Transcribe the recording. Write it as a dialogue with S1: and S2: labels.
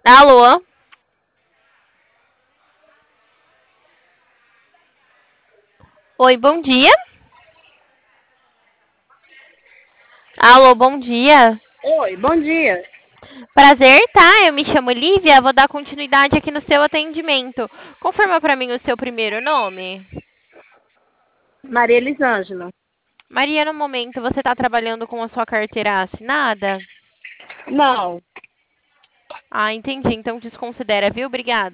S1: Alô? Oi, bom dia. Alô, bom dia.
S2: Oi, bom dia.
S1: Prazer, tá? Eu me chamo Lívia, vou dar continuidade aqui no seu atendimento. Confirma pra mim o seu primeiro nome.
S2: Maria Elisângela.
S1: Maria, no momento você tá trabalhando com a sua carteira assinada?
S2: Não,
S1: Ah, entendi. Então desconsidera, viu? Obrigada.